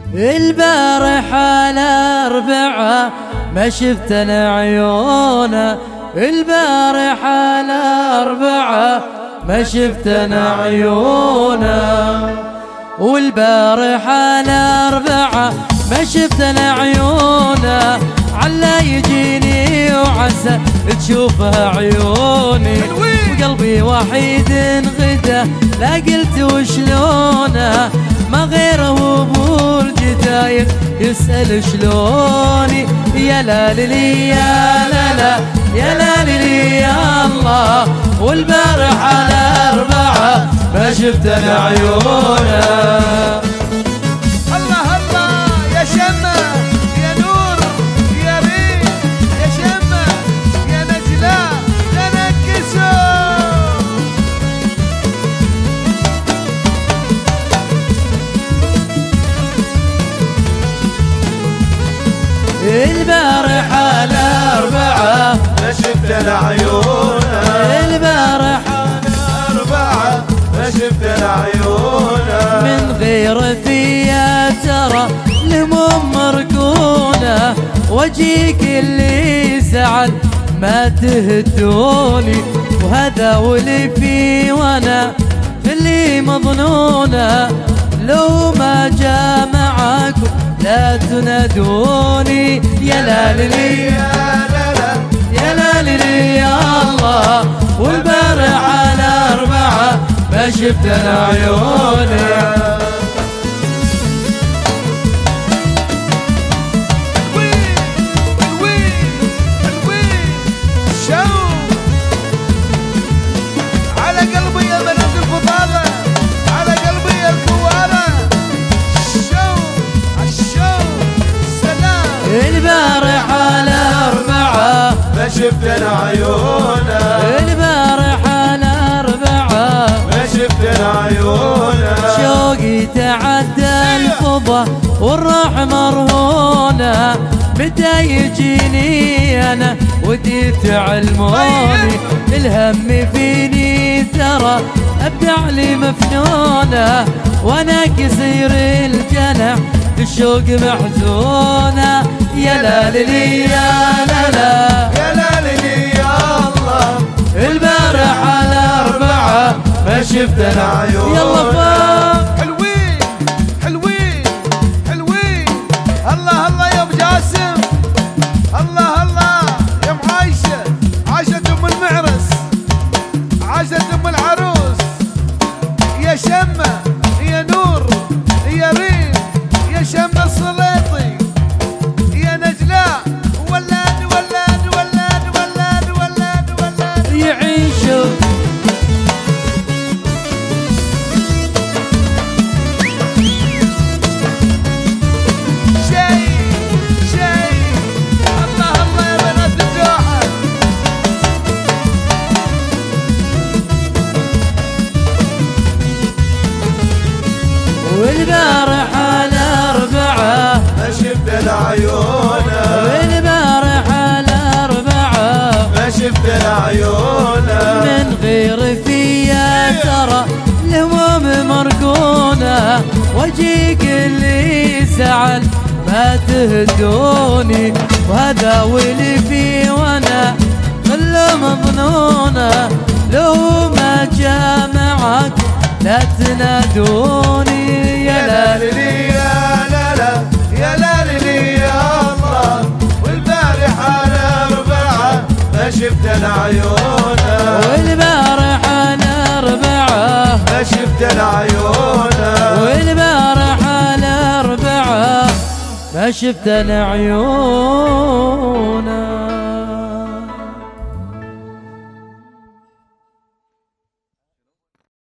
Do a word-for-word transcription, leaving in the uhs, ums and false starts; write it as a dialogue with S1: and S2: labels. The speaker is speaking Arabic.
S1: البارحة الأربعة ما شفت انا عيونه، البارحة الأربعة ما شفت انا عيونه، والبارحة الأربعة ما شفت انا عيونه، علا يجيني وعسى تشوفها عيوني، وقلبي وحيد غدا لا قلت وشلونه، ما غيره ابو الجداير يسأل شلوني، يا لا لي يا لا لا يا لا لي يا الله، والبارحة الأربعة ما شفت انا عيونه.
S2: الله الله يا شمة يا نور يا ريم يا شمة يا نجلة يا نكسو.
S1: البارحة الأربعة
S2: ما شفت انا عيونه،
S1: البارحة
S2: الأربعة ما شفت انا عيونه،
S1: من غير فيا ترى الهموم مركونة، وجيك اللي زعل ما تهدوني، وهذا واللي فيه وانا في اللي مظنونة، لو ما جاء معاكم لا تنادوني، يا لا لي
S2: يا لا لا
S1: يا لا لي يا الله، والبارحة الأربعة ما شفت انا عيوني. البارحة الأربعة
S2: ما شفت انا عيونه،
S1: البارحة الأربعة
S2: ما شفت انا عيونه،
S1: شوقي تعدى الفضة والروح مرهونة، متى يجيني أنا ودي تعلموني، الهم فيني ترى أبدع لي مفنونة، وأنا كسير الجنح الشوق محزونة، يا لا لي يا لا لا
S2: يا لا لي يا الله،
S1: البارحة الأربعة ما شفت انا عيونه. يلا فوق
S2: حلوين حلوين حلوين، الله الله يا ابو جاسم، الله الله يا ام عايشة، عايشة ام المعرس، عايشة ام العروس، يا شمة يا نور يا ريم يا شمة السليطي يا نجلاء، ولاد ولاد ولاد ولاد ولاد ولاد
S1: يعيشوا
S2: شيء شيء، الله الله يا بنات الدوحة.
S1: والبارحة الأربعة
S2: ما شفت انا عيونه،
S1: والبارحة الأربعة
S2: ما شفت انا عيونه،
S1: من غير فيا ترى الهموم مركونة، وجيك اللي زعل ما تهدوني، وهذا واللي فيه وانا كله مظنونة، لو ما جاء معك لا تنادوني، يا لا
S2: لي يا لا لا يا لا لي يا الله، والبارحة الأربعة ما شفت انا عيونه،
S1: والبارحة الأربعة
S2: ما شفت انا عيونه،
S1: والبارحة الأربعة ما شفت انا عيون.